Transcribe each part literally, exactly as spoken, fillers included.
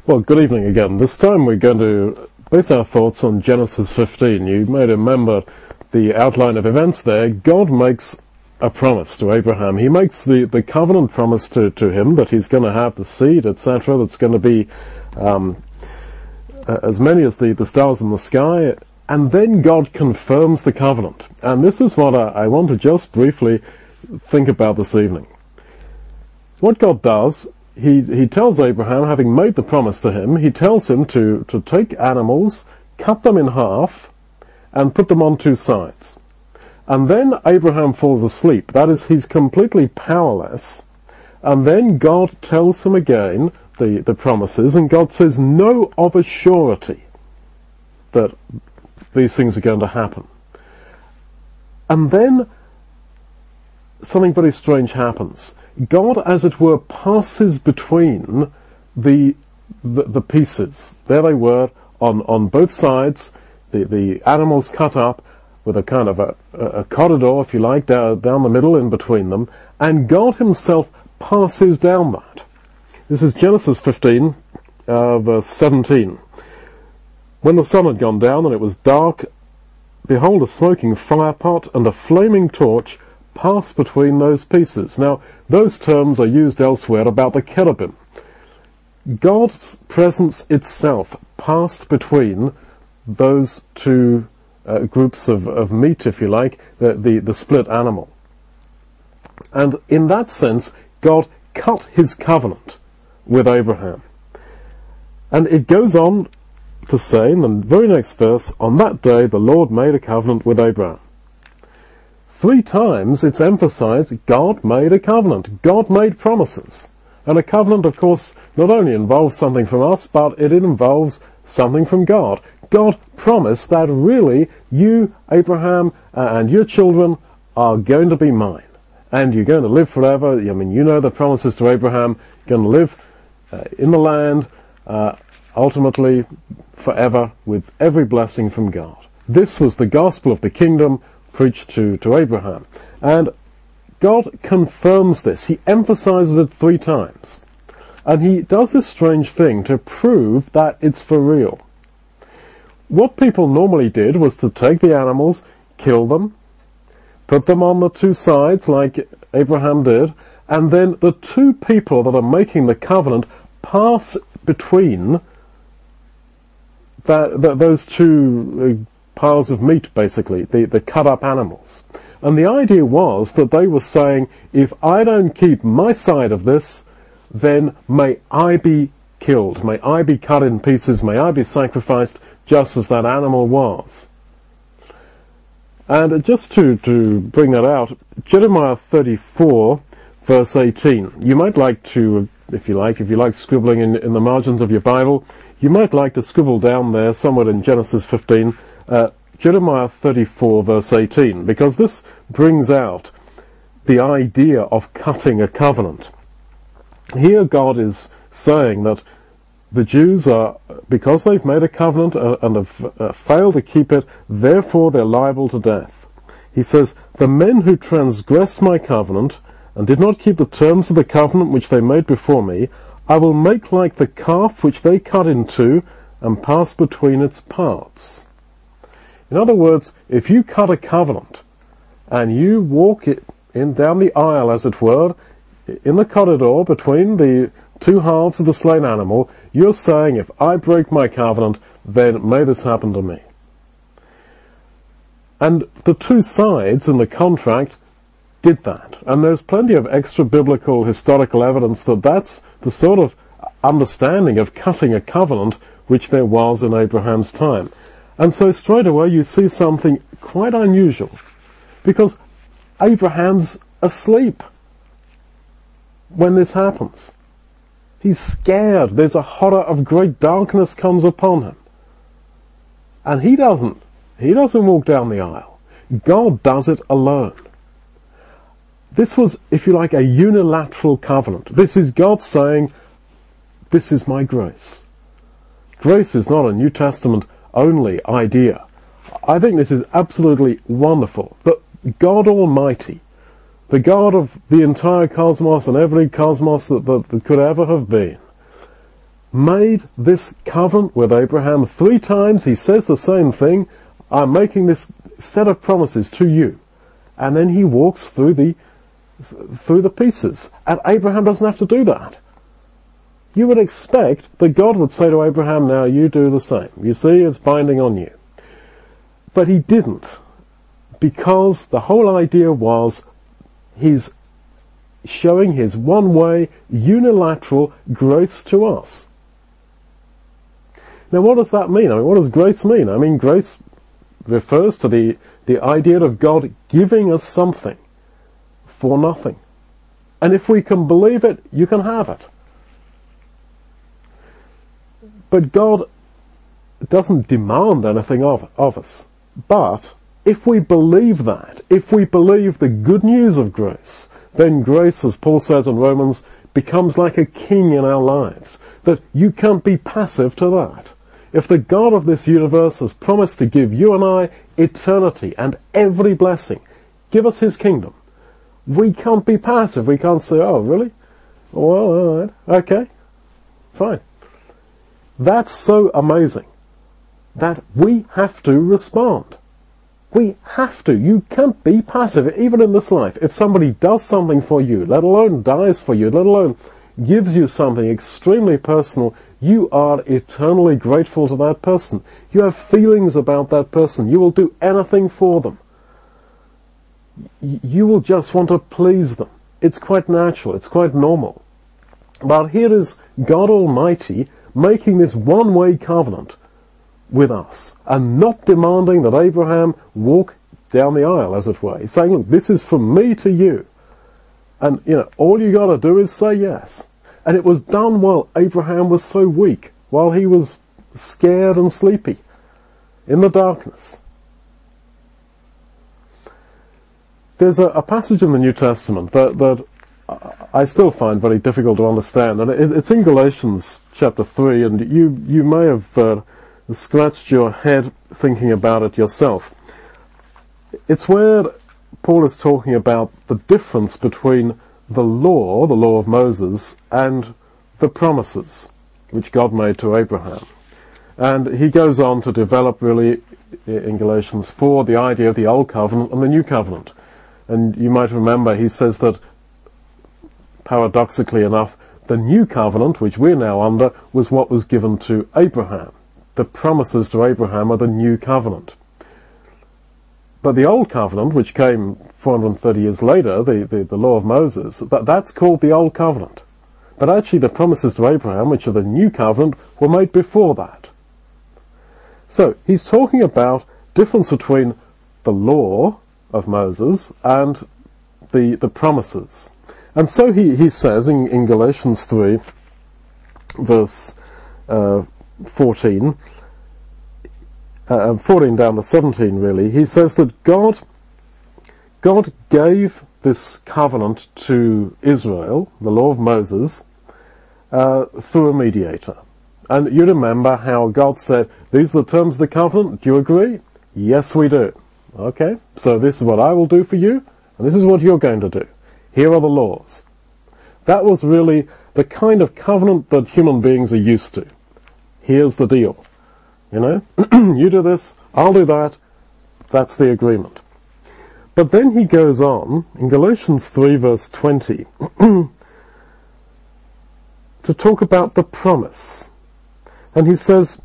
Well, good evening again. This time we're going to base our thoughts on Genesis fifteen. You may remember the outline of events there. God makes a promise to Abraham. He makes the, the covenant promise to, to him that he's going to have the seed, et cetera, that's going to be um, as many as the, the stars in the sky. And then God confirms the covenant. And this is what I, I want to just briefly think about this evening. What God does, He he tells Abraham, having made the promise to him, he tells him to, to take animals, cut them in half, and put them on two sides. And then Abraham falls asleep. That is, he's completely powerless. And then God tells him again the, the promises, and God says, know of a surety that these things are going to happen. And then something very strange happens. God, as it were, passes between the, the the pieces. There they were on, on both sides, the, the animals cut up with a kind of a, a corridor, if you like, down, down the middle in between them, and God himself passes down that. This is Genesis fifteen, uh, verse seventeen. When the sun had gone down and it was dark, behold, a smoking firepot and a flaming torch pass between those pieces. Now, those terms are used elsewhere about the cherubim. God's presence itself passed between those two uh, groups of, of meat, if you like, the, the, the split animal. And in that sense, God cut his covenant with Abraham. And it goes on to say, in the very next verse, on that day the Lord made a covenant with Abraham. Three times it's emphasized God made a covenant. God made promises. And a covenant, of course, not only involves something from us, but it involves something from God. God promised that really you, Abraham, uh, and your children are going to be mine. And you're going to live forever. I mean, you know the promises to Abraham. You're going to live uh, in the land, uh, ultimately forever, with every blessing from God. This was the gospel of the kingdom preached to, to Abraham. And God confirms this. He emphasizes it three times. And he does this strange thing to prove that it's for real. What people normally did was to take the animals, kill them, put them on the two sides like Abraham did, and then the two people that are making the covenant pass between that, that those two uh, piles of meat, basically, the, the cut-up animals. And the idea was that they were saying, if I don't keep my side of this, then may I be killed, may I be cut in pieces, may I be sacrificed, just as that animal was. And just to, to bring that out, Jeremiah thirty-four, verse eighteen. You might like to, if you like, if you like scribbling in, in the margins of your Bible, you might like to scribble down there, somewhere in Genesis fifteen, Uh, Jeremiah thirty-four, verse eighteen, because this brings out the idea of cutting a covenant. Here God is saying that the Jews are, because they've made a covenant uh, and have uh, failed to keep it, therefore they're liable to death. He says, the men who transgressed my covenant and did not keep the terms of the covenant which they made before me, I will make like the calf which they cut in two and pass between its parts. In other words, if you cut a covenant and you walk it in down the aisle, as it were, in the corridor between the two halves of the slain animal, you're saying, if I break my covenant, then may this happen to me. And the two sides in the contract did that. And there's plenty of extra biblical historical evidence that that's the sort of understanding of cutting a covenant which there was in Abraham's time. And so straight away you see something quite unusual, because Abraham's asleep when this happens. He's scared. There's a horror of great darkness comes upon him. And he doesn't, he doesn't walk down the aisle. God does it alone. This was, if you like, a unilateral covenant. This is God saying, this is my grace. Grace is not a New Testament only idea. I think this is absolutely wonderful. But God Almighty, the God of the entire cosmos and every cosmos that, that, that could ever have been, made this covenant with Abraham three times. He says the same thing. I'm making this set of promises to you. And then he walks through the through the pieces. And Abraham doesn't have to do that. You would expect that God would say to Abraham, now you do the same. You see, it's binding on you. But he didn't. Because the whole idea was he's showing his one-way, unilateral grace to us. Now what does that mean? I mean, what does grace mean? I mean, grace refers to the, the idea of God giving us something for nothing. And if we can believe it, you can have it. But God doesn't demand anything of, of us. But if we believe that, if we believe the good news of grace, then grace, as Paul says in Romans, becomes like a king in our lives. That you can't be passive to that. If the God of this universe has promised to give you and I eternity and every blessing, give us his kingdom, we can't be passive. We can't say, oh, really? Well, all right, okay, fine. That's so amazing that we have to respond. We have to. You can't be passive, even in this life. If somebody does something for you, let alone dies for you, let alone gives you something extremely personal, you are eternally grateful to that person. You have feelings about that person. You will do anything for them. You will just want to please them. It's quite natural. It's quite normal. But here is God Almighty making this one-way covenant with us, and not demanding that Abraham walk down the aisle, as it were. He's saying, look, this is from me to you. And, you know, all you got to do is say yes. And it was done while Abraham was so weak, while he was scared and sleepy, in the darkness. There's a, a passage in the New Testament that, that I still find very difficult to understand, and it, it's in Galatians chapter three, and you, you may have uh, scratched your head thinking about it yourself. It's where Paul is talking about the difference between the law, the law of Moses, and the promises which God made to Abraham. And he goes on to develop really in Galatians four the idea of the Old Covenant and the New Covenant. And you might remember he says that, paradoxically enough, the New Covenant, which we're now under, was what was given to Abraham. The promises to Abraham are the New Covenant. But the Old Covenant, which came four hundred thirty years later, the, the, the law of Moses, that, that's called the Old Covenant. But actually the promises to Abraham, which are the New Covenant, were made before that. So he's talking about difference between the law of Moses and the, the promises. And so he, he says in, in Galatians three, verse uh, fourteen, uh, fourteen down to seventeen really, he says that God, God gave this covenant to Israel, the law of Moses, uh, through a mediator. And you remember how God said, these are the terms of the covenant, do you agree? Yes, we do. Okay, so this is what I will do for you, and this is what you're going to do. Here are the laws. That was really the kind of covenant that human beings are used to. Here's the deal. You know, you do this, I'll do that, that's the agreement. But then he goes on, in Galatians three verse twenty, to talk about the promise. And he says,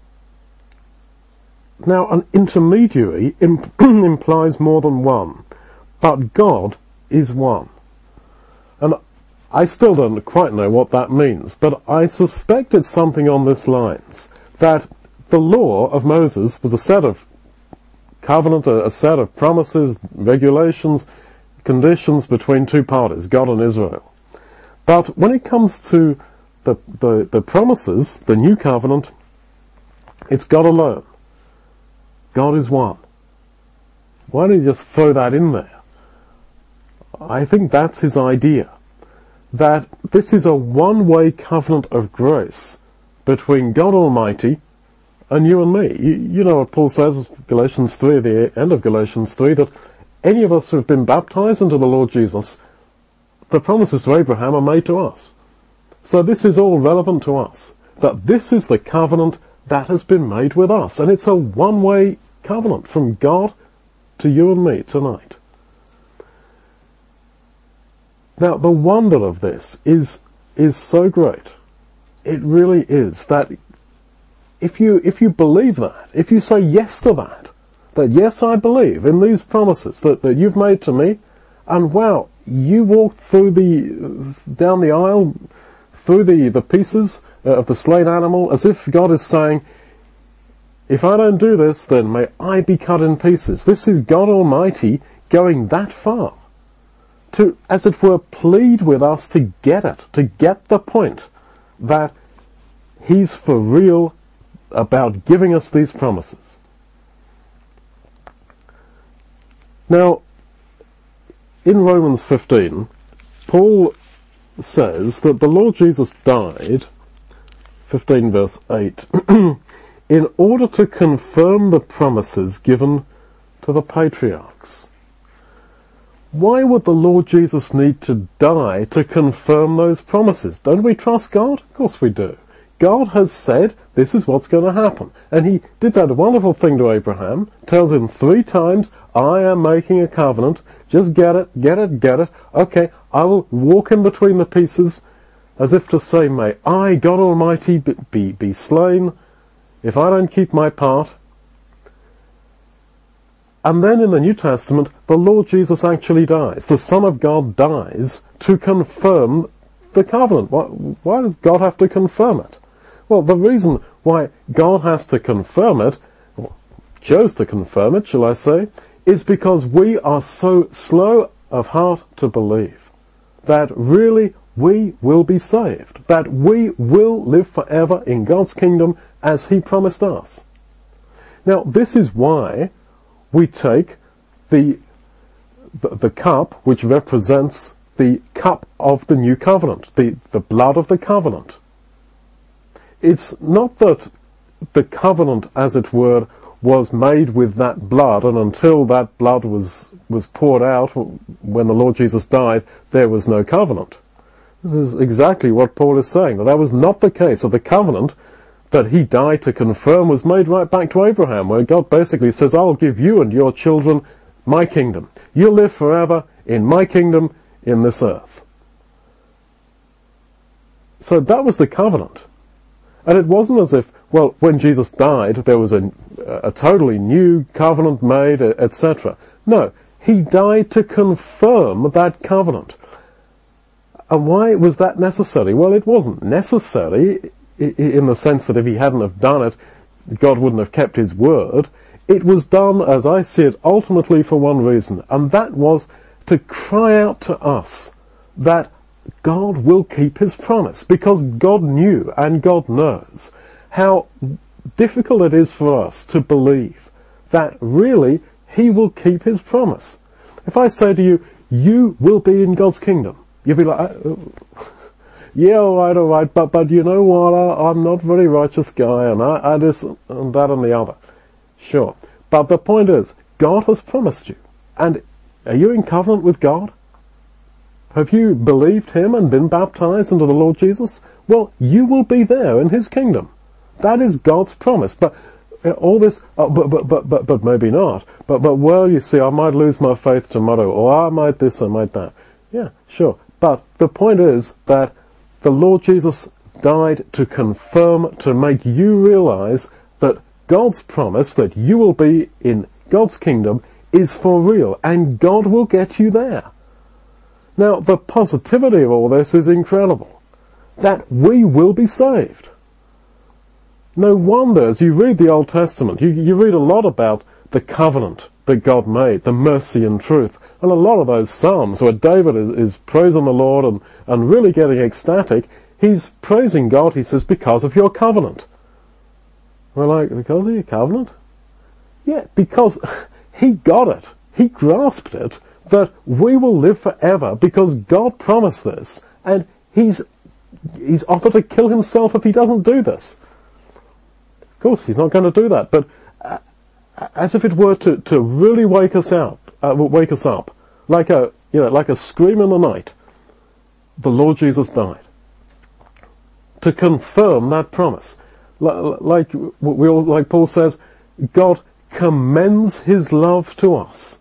now an intermediary imp- implies more than one, but God is one. And I still don't quite know what that means, but I suspect it's something on this lines, that the law of Moses was a set of covenant, a, a set of promises, regulations, conditions between two parties, God and Israel. But when it comes to the, the, the promises, the new covenant, it's God alone. God is one. Why don't you just throw that in there? I think that's his idea. That this is a one-way covenant of grace between God Almighty and you and me. You, you know what Paul says, Galatians three, the end of Galatians three, that any of us who have been baptized into the Lord Jesus, the promises to Abraham are made to us. So this is all relevant to us. that this is the covenant that has been made with us. And it's a one-way covenant from God to you and me tonight. Now, the wonder of this is is so great. It really is, that if you if you believe that, if you say yes to that, that yes, I believe in these promises that, that you've made to me, and wow, you walked through the down the aisle, through the, the pieces of the slain animal, as if God is saying, if I don't do this, then may I be cut in pieces. This is God Almighty going that far to, as it were, plead with us to get it, to get the point that He's for real about giving us these promises. Now, in Romans fifteen, Paul says that the Lord Jesus died, fifteen verse eight, in order to confirm the promises given to the patriarchs. Why would the Lord Jesus need to die to confirm those promises? Don't we trust God? Of course we do. God has said this is what's going to happen. And He did that wonderful thing to Abraham, tells him three times, I am making a covenant, just get it, get it, get it. Okay, I will walk in between the pieces, as if to say, may I, God Almighty, be, be, be slain if I don't keep my part. And then in the New Testament, the Lord Jesus actually dies. The Son of God dies to confirm the covenant. Why, why does God have to confirm it? Well, the reason why God has to confirm it, or chose to confirm it, shall I say, is because we are so slow of heart to believe that really we will be saved, that we will live forever in God's kingdom as He promised us. Now, this is why we take the, the the cup which represents the cup of the new covenant, the, the blood of the covenant. It's not that the covenant, as it were, was made with that blood, and until that blood was, was poured out when the Lord Jesus died, there was no covenant. This is exactly what Paul is saying, that that was not the case, that the covenant that He died to confirm was made right back to Abraham, where God basically says, I'll give you and your children my kingdom. You'll live forever in my kingdom in this earth. So that was the covenant. And it wasn't as if, well, when Jesus died, there was a, a totally new covenant made, et cetera. No, He died to confirm that covenant. And why was that necessary? Well, it wasn't necessary in the sense that if He hadn't have done it, God wouldn't have kept His word. It was done, as I see it, ultimately for one reason, and that was to cry out to us that God will keep His promise, because God knew and God knows how difficult it is for us to believe that really He will keep His promise. If I say to you, you will be in God's kingdom, you'll be like, oh, yeah, all right, all right, but, but you know what, I, I'm not a very righteous guy, and I, I this and that and the other. Sure. But the point is, God has promised you. And are you in covenant with God? Have you believed Him and been baptized into the Lord Jesus? Well, you will be there in His kingdom. That is God's promise. But uh, all this, uh, but, but, but, but, but maybe not. But, but, well, you see, I might lose my faith tomorrow, or I might this, I might that. Yeah, sure. But the point is that the Lord Jesus died to confirm, to make you realize that God's promise that you will be in God's kingdom is for real, and God will get you there. Now, the positivity of all this is incredible. That we will be saved. No wonder, as you read the Old Testament, you, you read a lot about the covenant that God made, the mercy and truth. And a lot of those Psalms where David is, is praising the Lord and, and really getting ecstatic, he's praising God, he says, because of your covenant. We're like, because of your covenant? Yeah, because he got it. He grasped it, that we will live forever because God promised this. And he's, he's offered to kill himself if he doesn't do this. Of course, he's not going to do that, but uh, as if it were to, to really wake us out, uh, wake us up, like a, you know, like a scream in the night, the Lord Jesus died to confirm that promise. Like, we all, like Paul says, God commends his love to us.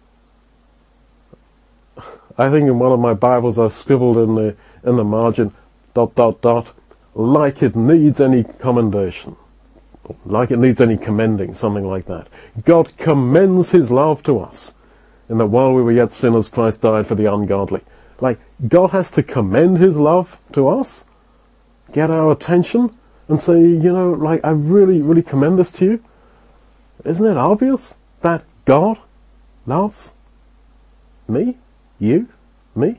I think in one of my Bibles I scribbled in the in the margin, dot, dot, dot, like it needs any commendation. Like it needs any commending, something like that. God commends his love to us, in that while we were yet sinners, Christ died for the ungodly. Like, God has to commend his love to us, get our attention, and say, you know, like, I really, really commend this to you. Isn't it obvious that God loves me, you, me?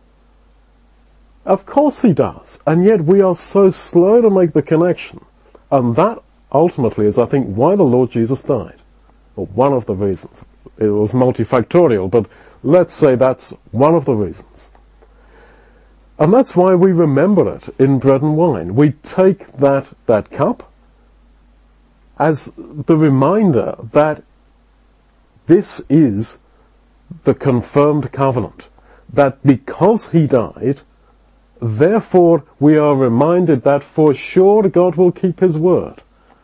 Of course he does, and yet we are so slow to make the connection. And that ultimately is, I think, why the Lord Jesus died. Well, one of the reasons. It was multifactorial, but let's say that's one of the reasons. And that's why we remember it in bread and wine. We take that, that cup as the reminder that this is the confirmed covenant. That because he died, therefore we are reminded that for sure God will keep his word.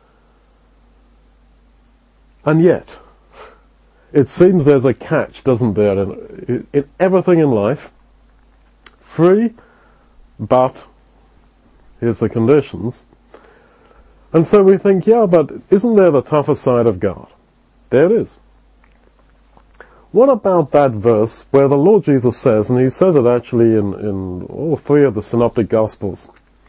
And yet, it seems there's a catch, doesn't there, in, in everything in life. Free, but here's the conditions. And so we think, yeah, but isn't there the tougher side of God? There it is. What about that verse where the Lord Jesus says, and he says it actually in, in all three of the synoptic gospels,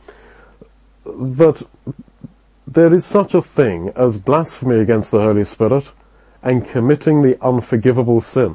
that there is such a thing as blasphemy against the Holy Spirit and committing the unforgivable sin.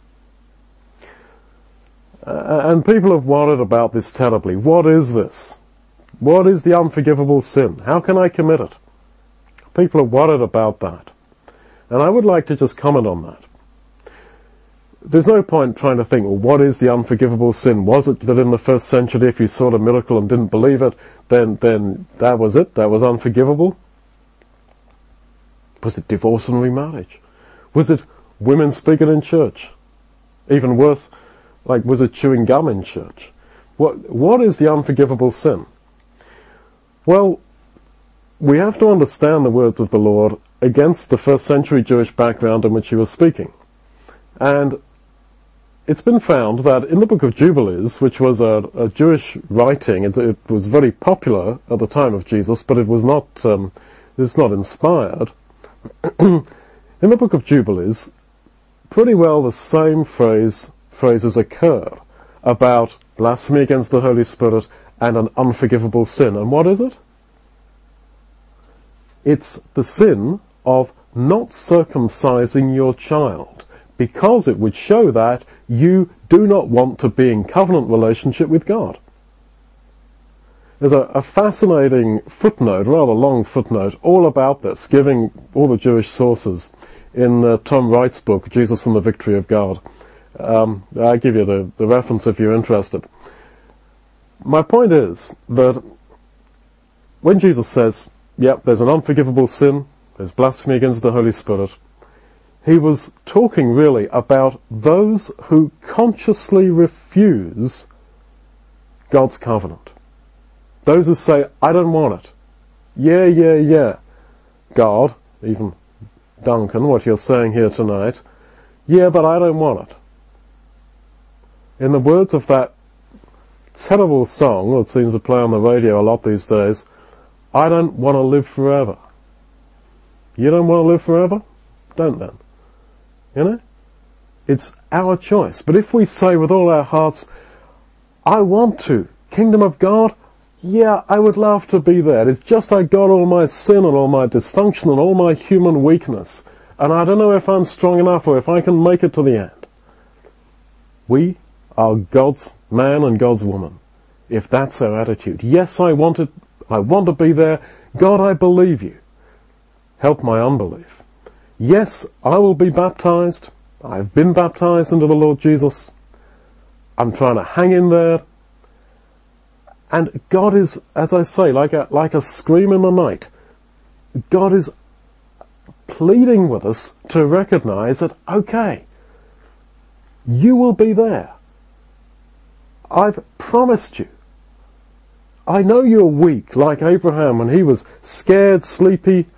Uh, and people have worried about this terribly. What is this? What is the unforgivable sin? How can I commit it? People are worried about that. And I would like to just comment on that. There's no point trying to think, well, what is the unforgivable sin? Was it that in the first century, if you saw a miracle and didn't believe it, then, then that was it? That was unforgivable? Was it divorce and remarriage? Was it women speaking in church? Even worse, like, was it chewing gum in church? What, what is the unforgivable sin? Well, we have to understand the words of the Lord against the first century Jewish background in which he was speaking. And it's been found that in the book of Jubilees, which was a, a Jewish writing, it, it was very popular at the time of Jesus, but it was not, um, it's not inspired. In the book of Jubilees, pretty well the same phrase, phrases occur about blasphemy against the Holy Spirit and an unforgivable sin. And what is it? It's the sin of not circumcising your child, because it would show that you do not want to be in covenant relationship with God. There's a, a fascinating footnote, rather long footnote, all about this, giving all the Jewish sources in uh, Tom Wright's book, Jesus and the Victory of God. Um, I'll give you the, the reference if you're interested. My point is that when Jesus says, yep, there's an unforgivable sin, there's blasphemy against the Holy Spirit, he was talking really about those who consciously refuse God's covenant. Those who say, I don't want it. Yeah, yeah, yeah. God, even Duncan, what you're saying here tonight, yeah, but I don't want it. In the words of that terrible song that seems to play on the radio a lot these days, I don't want to live forever. You don't want to live forever? Don't then. You know? It's our choice. But if we say with all our hearts, I want to, kingdom of God, yeah, I would love to be there. It's just I got all my sin and all my dysfunction and all my human weakness, and I don't know if I'm strong enough or if I can make it to the end. We are God's man and God's woman, if that's our attitude. Yes, I want it. I want to be there. God, I believe you. Help my unbelief. Yes, I will be baptized. I've been baptized into the Lord Jesus. I'm trying to hang in there. And God is, as I say, like a, like a scream in the night. God is pleading with us to recognize that, okay, you will be there. I've promised you. I know you're weak, like Abraham when he was scared, sleepy,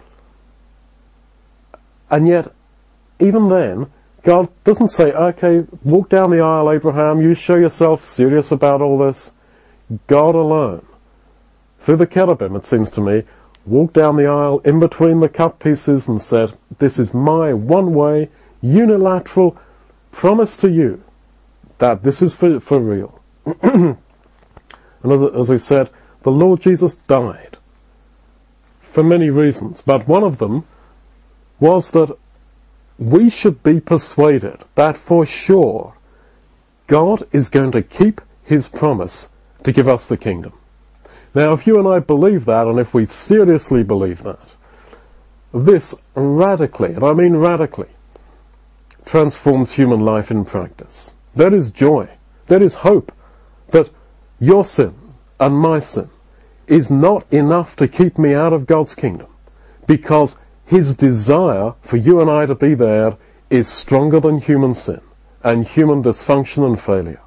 and yet, even then, God doesn't say, okay, walk down the aisle, Abraham, you show yourself serious about all this. God alone, through the cherubim, it seems to me, walked down the aisle in between the cut pieces and said, this is my one-way, unilateral promise to you that this is for, for real. And as, as we said, the Lord Jesus died for many reasons, but one of them was that we should be persuaded that for sure God is going to keep his promise to give us the kingdom. Now, if you and I believe that, and if we seriously believe that, this radically, and I mean radically, transforms human life in practice. That is joy. That is hope. That your sin and my sin is not enough to keep me out of God's kingdom, because his desire for you and I to be there is stronger than human sin and human dysfunction and failure.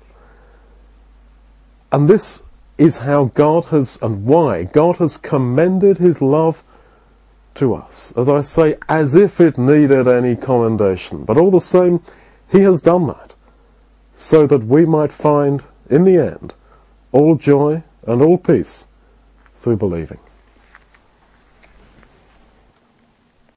And this is how God has, and why God has commended his love to us. As I say, as if it needed any commendation. But all the same, he has done that, so that we might find, in the end, all joy and all peace through believing.